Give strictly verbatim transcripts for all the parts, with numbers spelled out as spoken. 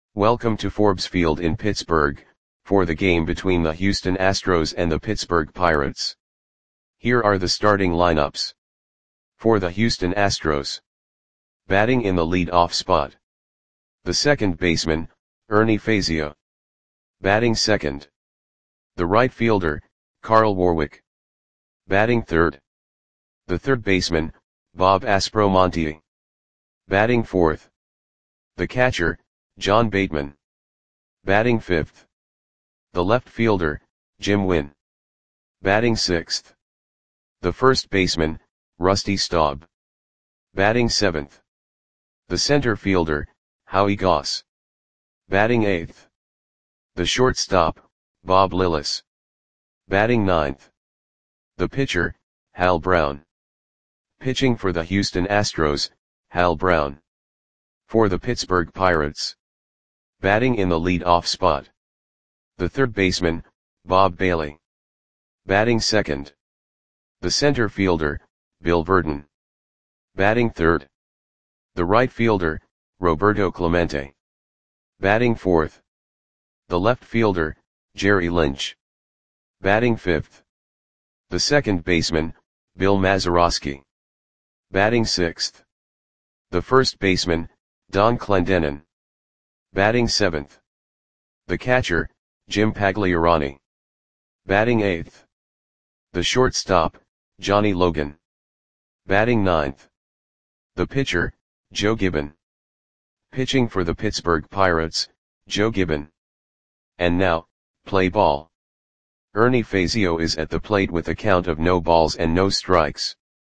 Welcome to Forbes Field in Pittsburgh, for the game between the Houston Astros and the Pittsburgh Pirates. Here are the starting lineups. For the Houston Astros. Batting in the lead-off spot. The second baseman, Ernie Fazio. Batting second. The right fielder, Carl Warwick. Batting third. The third baseman, Bob Aspromonte. Batting fourth. The catcher, John Bateman. Batting fifth. The left fielder, Jim Wynn. Batting sixth. The first baseman, Rusty Staub. Batting seventh. The center fielder, Howie Goss. Batting eighth. The shortstop, Bob Lillis. Batting ninth. The pitcher, Hal Brown. Pitching for the Houston Astros, Hal Brown. For the Pittsburgh Pirates. Batting in the lead-off spot. The third baseman, Bob Bailey. Batting second. The center fielder, Bill Verdon. Batting third. The right fielder, Roberto Clemente. Batting fourth. The left fielder, Jerry Lynch. Batting fifth. The second baseman, Bill Mazeroski. Batting sixth. The first baseman, Don Clendenon. Batting seventh. The catcher, Jim Pagliarani. Batting eighth. The shortstop, Johnny Logan. Batting ninth. The pitcher, Joe Gibbon. Pitching for the Pittsburgh Pirates, Joe Gibbon. And now, play ball. Ernie Fazio is at the plate with a count of no balls and no strikes.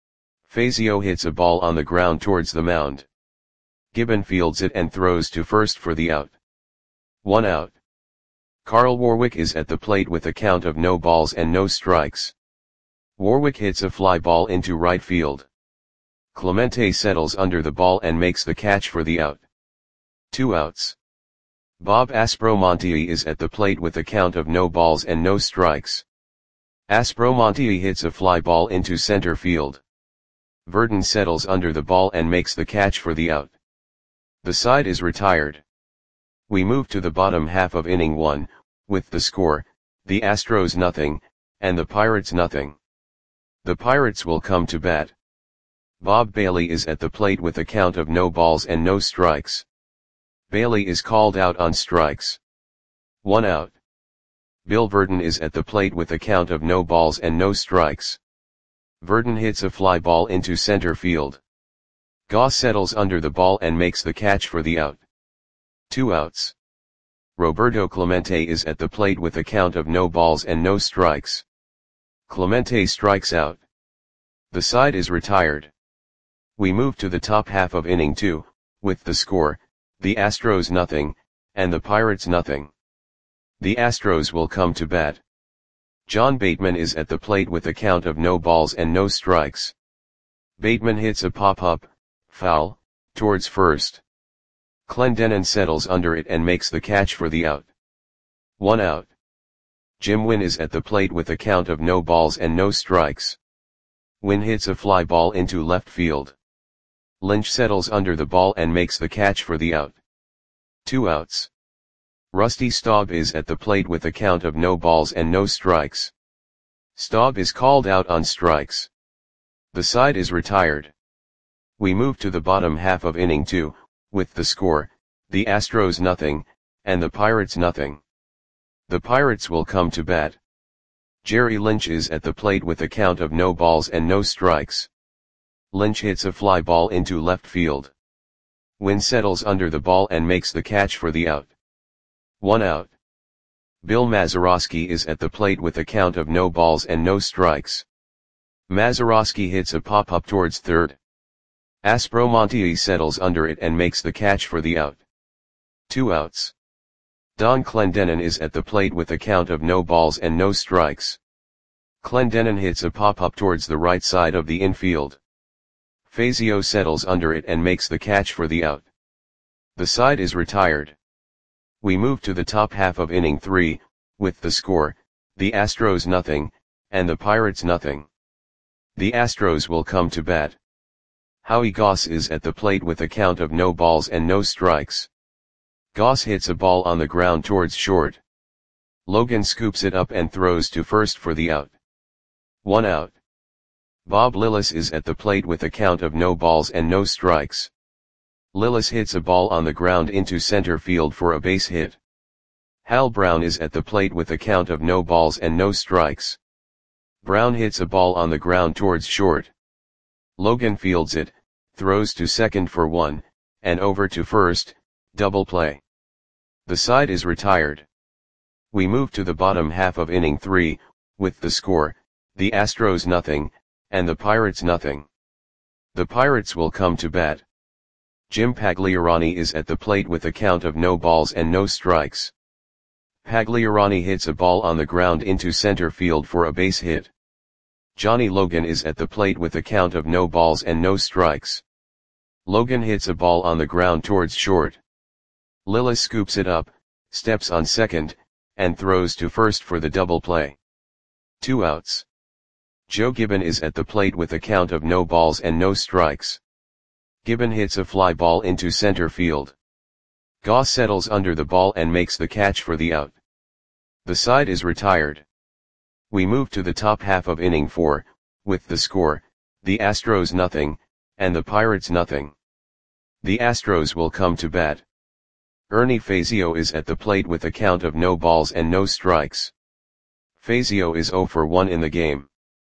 Fazio hits a ball on the ground towards the mound. Gibbon fields it and throws to first for the out. One out. Carl Warwick is at the plate with a count of no balls and no strikes. Warwick hits a fly ball into right field. Clemente settles under the ball and makes the catch for the out. Two outs. Bob Aspromonte is at the plate with a count of no balls and no strikes. Aspromonte hits a fly ball into center field. Verdon settles under the ball and makes the catch for the out. The side is retired. We move to the bottom half of inning one, with the score, the Astros nothing, and the Pirates nothing. The Pirates will come to bat. Bob Bailey is at the plate with a count of no balls and no strikes. Bailey is called out on strikes. One out. Bill Verdon is at the plate with a count of no balls and no strikes. Verdon hits a fly ball into center field. Goss settles under the ball and makes the catch for the out. Two outs. Roberto Clemente is at the plate with a count of no balls and no strikes. Clemente strikes out. The side is retired. We move to the top half of inning two, with the score, the Astros nothing, and the Pirates nothing. The Astros will come to bat. John Bateman is at the plate with a count of no balls and no strikes. Bateman hits a pop-up, foul, towards first. Clendenon settles under it and makes the catch for the out. One out. Jim Wynn is at the plate with a count of no balls and no strikes. Wynn hits a fly ball into left field. Lynch settles under the ball and makes the catch for the out. Two outs. Rusty Staub is at the plate with a count of no balls and no strikes. Staub is called out on strikes. The side is retired. We move to the bottom half of inning two, with the score, the Astros nothing, and the Pirates nothing. The Pirates will come to bat. Jerry Lynch is at the plate with a count of no balls and no strikes. Lynch hits a fly ball into left field. Wynn settles under the ball and makes the catch for the out. One out. Bill Mazeroski is at the plate with a count of no balls and no strikes. Mazeroski hits a pop-up towards third. Aspromonte settles under it and makes the catch for the out. Two outs. Don Clendenon is at the plate with a count of no balls and no strikes. Clendenon hits a pop-up towards the right side of the infield. Fazio settles under it and makes the catch for the out. The side is retired. We move to the top half of inning three, with the score, the Astros nothing, and the Pirates nothing. The Astros will come to bat. Howie Goss is at the plate with a count of no balls and no strikes. Goss hits a ball on the ground towards short. Logan scoops it up and throws to first for the out. One out. Bob Lillis is at the plate with a count of no balls and no strikes. Lillis hits a ball on the ground into center field for a base hit. Hal Brown is at the plate with a count of no balls and no strikes. Brown hits a ball on the ground towards short. Logan fields it, throws to second for one, and over to first, double play. The side is retired. We move to the bottom half of inning three, with the score, the Astros nothing, and the Pirates nothing. The Pirates will come to bat. Jim Pagliarani is at the plate with a count of no balls and no strikes. Pagliarani hits a ball on the ground into center field for a base hit. Johnny Logan is at the plate with a count of no balls and no strikes. Logan hits a ball on the ground towards short. Lillis scoops it up, steps on second, and throws to first for the double play. Two outs. Joe Gibbon is at the plate with a count of no balls and no strikes. Gibbon hits a fly ball into center field. Goss settles under the ball and makes the catch for the out. The side is retired. We move to the top half of inning four, with the score, the Astros nothing, and the Pirates nothing. The Astros will come to bat. Ernie Fazio is at the plate with a count of no balls and no strikes. Fazio is oh for one in the game.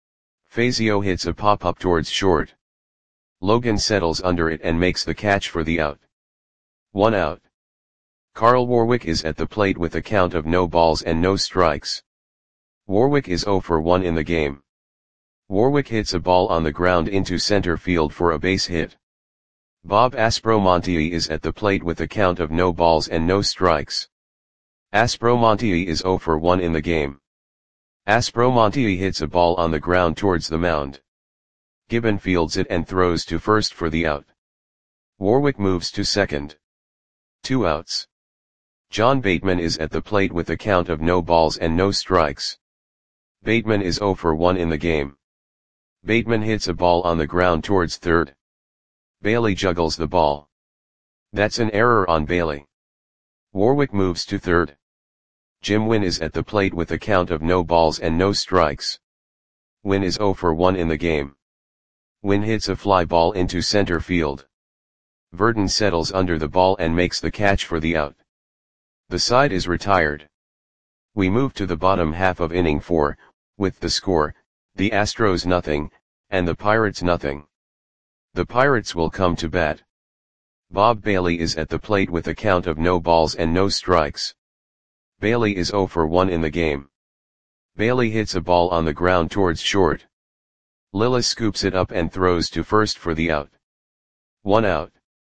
Fazio hits a pop-up towards short. Logan settles under it and makes the catch for the out. One out. Carl Warwick is at the plate with a count of no balls and no strikes. Warwick is oh for one in the game. Warwick hits a ball on the ground into center field for a base hit. Bob Aspromonte is at the plate with a count of no balls and no strikes. Aspromonte is oh for one in the game. Aspromonte hits a ball on the ground towards the mound. Gibbon fields it and throws to first for the out. Warwick moves to second. Two outs. John Bateman is at the plate with a count of no balls and no strikes. Bateman is oh for one in the game. Bateman hits a ball on the ground towards third. Bailey juggles the ball. That's an error on Bailey. Warwick moves to third. Jim Wynn is at the plate with a count of no balls and no strikes. Wynn is oh for one in the game. Wynn hits a fly ball into center field. Verdon settles under the ball and makes the catch for the out. The side is retired. We move to the bottom half of inning four, with the score, the Astros nothing, and the Pirates nothing. The Pirates will come to bat. Bob Bailey is at the plate with a count of no balls and no strikes. Bailey is oh for one in the game. Bailey hits a ball on the ground towards short. Lillis scoops it up and throws to first for the out. One out.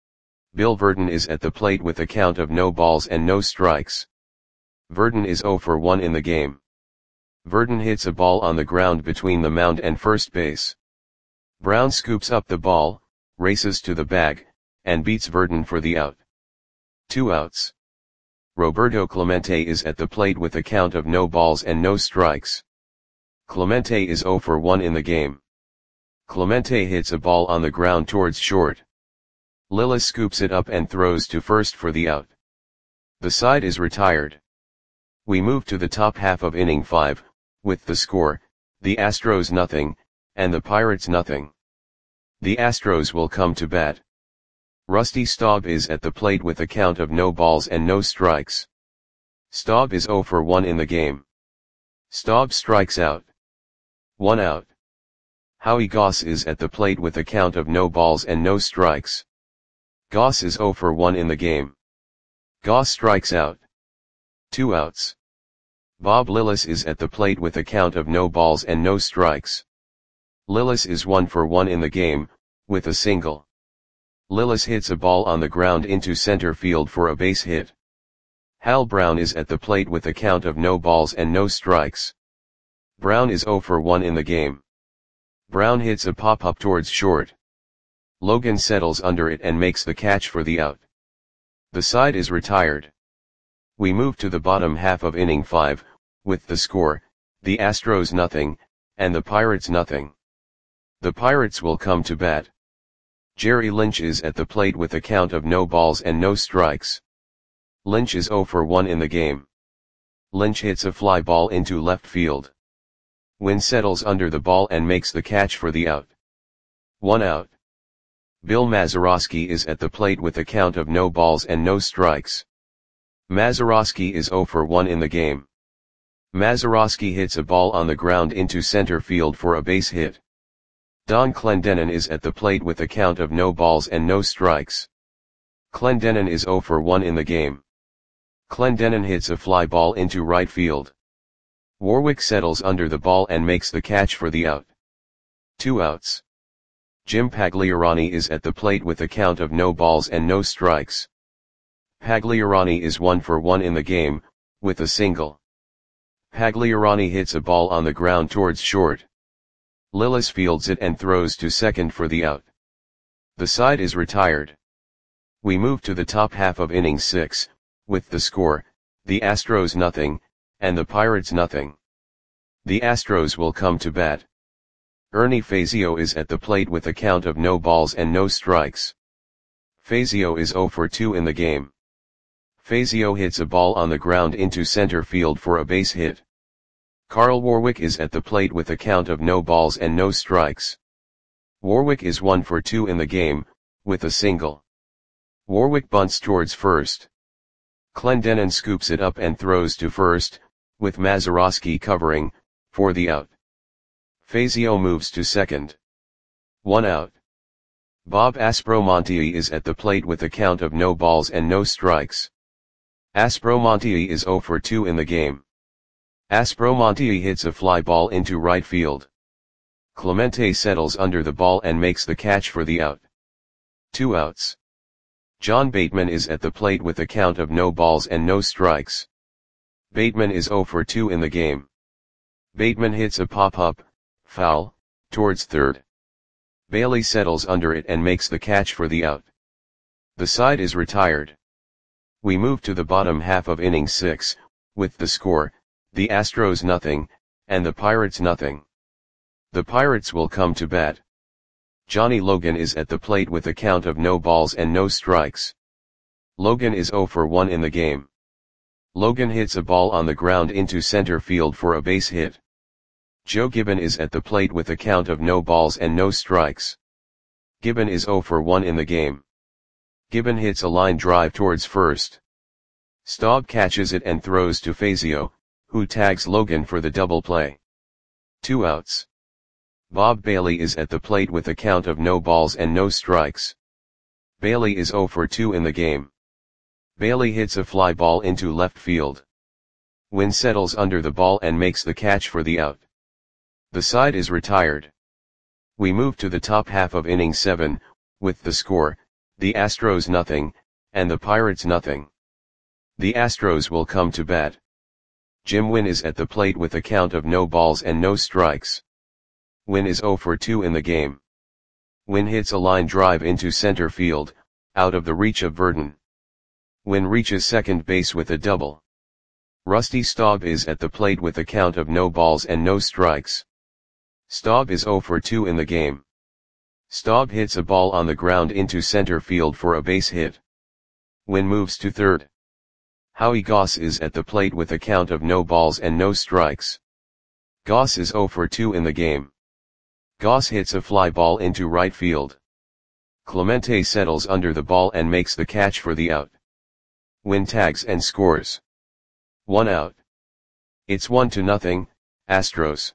Bill Verdon is at the plate with a count of no balls and no strikes. Verdon is oh for one in the game. Verdon hits a ball on the ground between the mound and first base. Brown scoops up the ball, races to the bag, and beats Verdon for the out. Two outs. Roberto Clemente is at the plate with a count of no balls and no strikes. Clemente is oh for one in the game. Clemente hits a ball on the ground towards short. Lillis scoops it up and throws to first for the out. The side is retired. We move to the top half of inning five, with the score, the Astros nothing, and the Pirates nothing. The Astros will come to bat. Rusty Staub is at the plate with a count of no balls and no strikes. Staub is oh for one in the game. Staub strikes out. One out. Howie Goss is at the plate with a count of no balls and no strikes. Goss is oh for one in the game. Goss strikes out. Two outs. Bob Lillis is at the plate with a count of no balls and no strikes. Lillis is one for one in the game, with a single. Lillis hits a ball on the ground into center field for a base hit. Hal Brown is at the plate with a count of no balls and no strikes. Brown is oh for one in the game. Brown hits a pop-up towards short. Logan settles under it and makes the catch for the out. The side is retired. We move to the bottom half of inning five, with the score, the Astros nothing, and the Pirates nothing. The Pirates will come to bat. Jerry Lynch is at the plate with a count of no balls and no strikes. Lynch is zero for one in the game. Lynch hits a fly ball into left field. Wynn settles under the ball and makes the catch for the out. One out. Bill Mazeroski is at the plate with a count of no balls and no strikes. Mazeroski is zero for one in the game. Mazeroski hits a ball on the ground into center field for a base hit. Don Clendenon is at the plate with a count of no balls and no strikes. Clendenon is zero for one in the game. Clendenon hits a fly ball into right field. Warwick settles under the ball and makes the catch for the out. Two outs. Jim Pagliarani is at the plate with a count of no balls and no strikes. Pagliarani is one for one in the game, with a single. Pagliarani hits a ball on the ground towards short. Lillis fields it and throws to second for the out. The side is retired. We move to the top half of inning six, with the score, the Astros nothing, and the Pirates nothing. The Astros will come to bat. Ernie Fazio is at the plate with a count of no balls and no strikes. Fazio is zero for two in the game. Fazio hits a ball on the ground into center field for a base hit. Carl Warwick is at the plate with a count of no balls and no strikes. Warwick is one for two in the game, with a single. Warwick bunts towards first. Clendenon scoops it up and throws to first, with Mazeroski covering, for the out. Fazio moves to second. One out. Bob Aspromonte is at the plate with a count of no balls and no strikes. Aspromonte is zero for two in the game. Aspromonte hits a fly ball into right field. Clemente settles under the ball and makes the catch for the out. Two outs. John Bateman is at the plate with a count of no balls and no strikes. Bateman is zero for two in the game. Bateman hits a pop-up, foul, towards third. Bailey settles under it and makes the catch for the out. The side is retired. We move to the bottom half of inning six, with the score, the Astros nothing, and the Pirates nothing. The Pirates will come to bat. Johnny Logan is at the plate with a count of no balls and no strikes. Logan is zero for one in the game. Logan hits a ball on the ground into center field for a base hit. Joe Gibbon is at the plate with a count of no balls and no strikes. Gibbon is zero for one in the game. Gibbon hits a line drive towards first. Staub catches it and throws to Fazio, who tags Logan for the double play. Two outs. Bob Bailey is at the plate with a count of no balls and no strikes. Bailey is zero for two in the game. Bailey hits a fly ball into left field. Wynn settles under the ball and makes the catch for the out. The side is retired. We move to the top half of inning seven, with the score, the Astros nothing, and the Pirates nothing. The Astros will come to bat. Jim Wynn is at the plate with a count of no balls and no strikes. Wynn is zero for two in the game. Wynn hits a line drive into center field, out of the reach of Verdon. Wynn reaches second base with a double. Rusty Staub is at the plate with a count of no balls and no strikes. Staub is zero for two in the game. Staub hits a ball on the ground into center field for a base hit. Wynn moves to third. Howie Goss is at the plate with a count of no balls and no strikes. Goss is zero for two in the game. Goss hits a fly ball into right field. Clemente settles under the ball and makes the catch for the out. Wynn tags and scores. One out. It's one to nothing, Astros.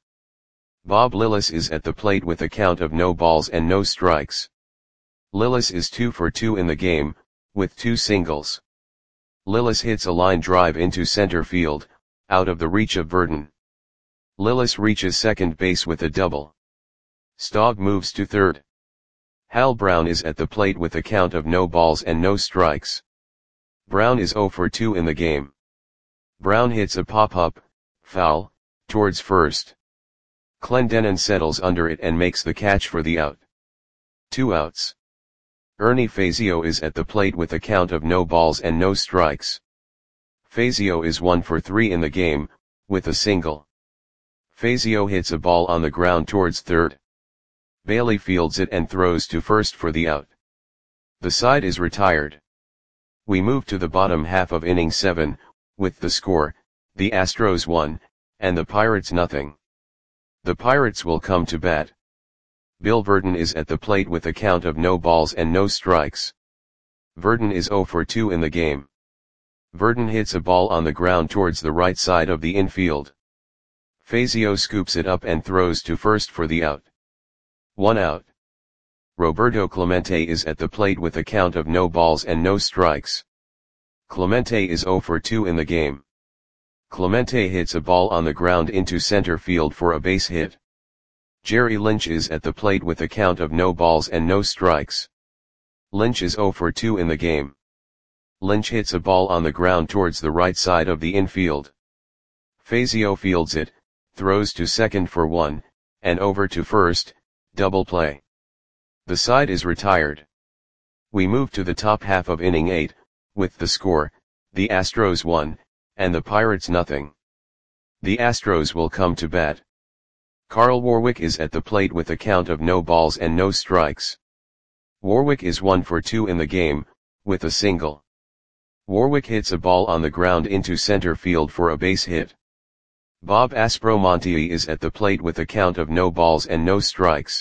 Bob Lillis is at the plate with a count of no balls and no strikes. Lillis is two for two in the game, with two singles. Lillis hits a line drive into center field, out of the reach of Verdon. Lillis reaches second base with a double. Staub moves to third. Hal Brown is at the plate with a count of no balls and no strikes. Brown is zero for two in the game. Brown hits a pop-up, foul, towards first. Clendenon settles under it and makes the catch for the out. Two outs. Ernie Fazio is at the plate with a count of no balls and no strikes. Fazio is one for three in the game, with a single. Fazio hits a ball on the ground towards third. Bailey fields it and throws to first for the out. The side is retired. We move to the bottom half of inning seven, with the score, the Astros one, and the Pirates nothing. The Pirates will come to bat. Bill Virdon is at the plate with a count of no balls and no strikes. Virdon is oh for two in the game. Virdon hits a ball on the ground towards the right side of the infield. Fazio scoops it up and throws to first for the out. One out. Roberto Clemente is at the plate with a count of no balls and no strikes. Clemente is oh for two in the game. Clemente hits a ball on the ground into center field for a base hit. Jerry Lynch is at the plate with a count of no balls and no strikes. Lynch is oh for two in the game. Lynch hits a ball on the ground towards the right side of the infield. Fazio fields it, throws to second for one, and over to first, double play. The side is retired. We move to the top half of inning eight, with the score, the Astros one, and the Pirates nothing. The Astros will come to bat. Carl Warwick is at the plate with a count of no balls and no strikes. Warwick is one for two in the game, with a single. Warwick hits a ball on the ground into center field for a base hit. Bob Aspromonte is at the plate with a count of no balls and no strikes.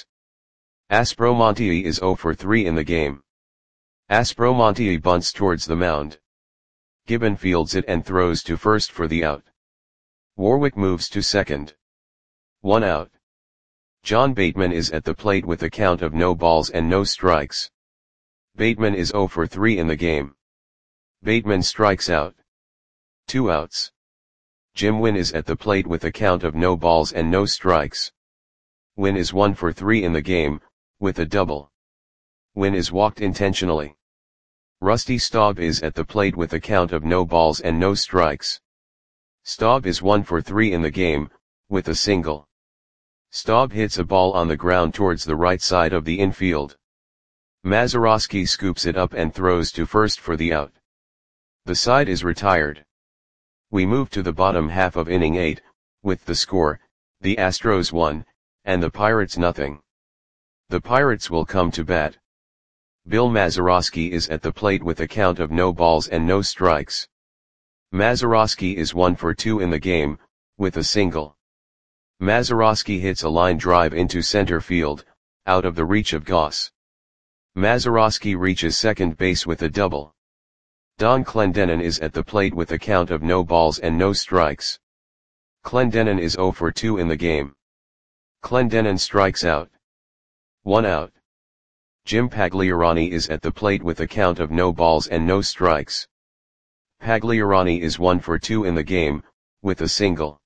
Aspromonte is oh for three in the game. Aspromonte bunts towards the mound. Gibbon fields it and throws to first for the out. Warwick moves to second. One out. John Bateman is at the plate with a count of no balls and no strikes. Bateman is oh for three in the game. Bateman strikes out. Two outs. Jim Wynn is at the plate with a count of no balls and no strikes. Wynn is one for three in the game, with a double. Wynn is walked intentionally. Rusty Staub is at the plate with a count of no balls and no strikes. Staub is one for three in the game, with a single. Staub hits a ball on the ground towards the right side of the infield. Mazeroski scoops it up and throws to first for the out. The side is retired. We move to the bottom half of inning eight, with the score, the Astros one, and the Pirates nothing. The Pirates will come to bat. Bill Mazeroski is at the plate with a count of no balls and no strikes. Mazeroski is one for two in the game, with a single. Mazeroski hits a line drive into center field, out of the reach of Goss. Mazeroski reaches second base with a double. Don Clendenon is at the plate with a count of no balls and no strikes. Clendenon is oh for two in the game. Clendenon strikes out. One out. Jim Pagliarani is at the plate with a count of no balls and no strikes. Pagliarani is one for two in the game, with a single.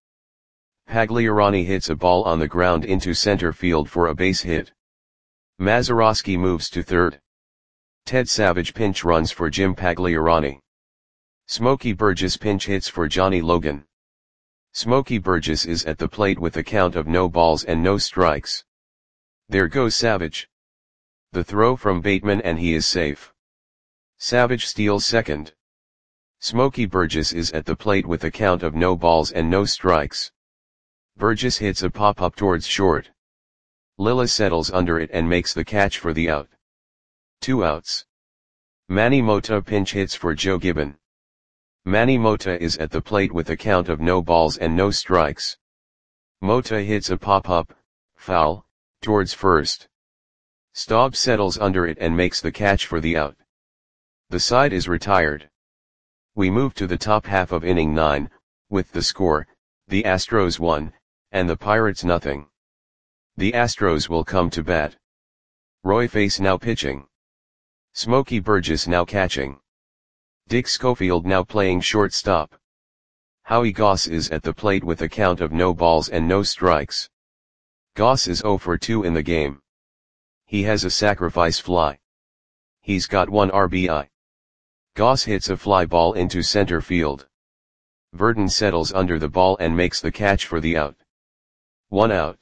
Pagliarani hits a ball on the ground into center field for a base hit. Mazeroski moves to third. Ted Savage pinch runs for Jim Pagliarani. Smokey Burgess pinch hits for Johnny Logan. Smokey Burgess is at the plate with a count of no balls and no strikes. There goes Savage. The throw from Bateman and he is safe. Savage steals second. Smokey Burgess is at the plate with a count of no balls and no strikes. Burgess hits a pop-up towards short. Lilla settles under it and makes the catch for the out. Two outs. Manny Mota pinch hits for Joe Gibbon. Manny Mota is at the plate with a count of no balls and no strikes. Mota hits a pop-up, foul, towards first. Staub settles under it and makes the catch for the out. The side is retired. We move to the top half of inning nine, with the score, the Astros one, and the Pirates nothing. The Astros will come to bat. Roy Face now pitching. Smokey Burgess now catching. Dick Schofield now playing shortstop. Howie Goss is at the plate with a count of no balls and no strikes. Goss is oh for two in the game. He has a sacrifice fly. He's got one R B I. Goss hits a fly ball into center field. Virdon settles under the ball and makes the catch for the out. One out.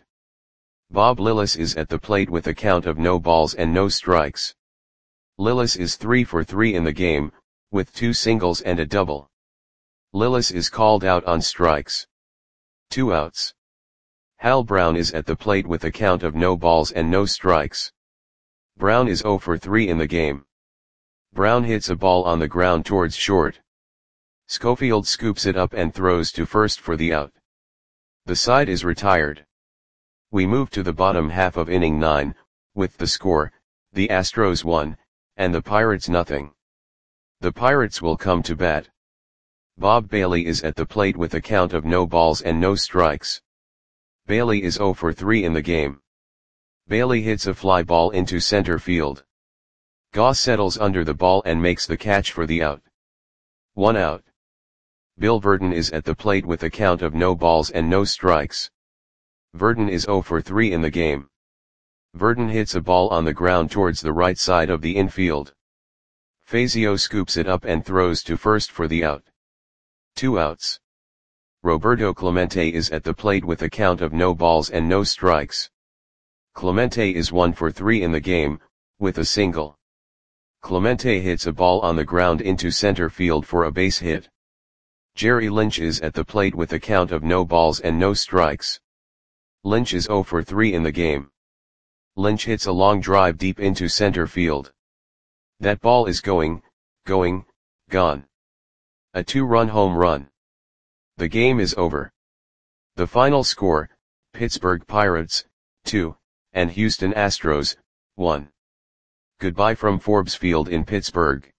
Bob Lillis is at the plate with a count of no balls and no strikes. Lillis is three for three in the game, with two singles and a double. Lillis is called out on strikes. Two outs. Hal Brown is at the plate with a count of no balls and no strikes. Brown is oh for three in the game. Brown hits a ball on the ground towards short. Schofield scoops it up and throws to first for the out. The side is retired. We move to the bottom half of inning nine, with the score, the Astros one, and the Pirates nothing. The Pirates will come to bat. Bob Bailey is at the plate with a count of no balls and no strikes. Bailey is oh for three in the game. Bailey hits a fly ball into center field. Goss settles under the ball and makes the catch for the out. One out. Bill Verdon is at the plate with a count of no balls and no strikes. Verdon is oh for three in the game. Verdon hits a ball on the ground towards the right side of the infield. Fazio scoops it up and throws to first for the out. Two outs. Roberto Clemente is at the plate with a count of no balls and no strikes. Clemente is one for three in the game, with a single. Clemente hits a ball on the ground into center field for a base hit. Jerry Lynch is at the plate with a count of no balls and no strikes. Lynch is oh for three in the game. Lynch hits a long drive deep into center field. That ball is going, going, gone. A two-run home run. The game is over. The final score, Pittsburgh Pirates, two, and Houston Astros, one. Goodbye from Forbes Field in Pittsburgh.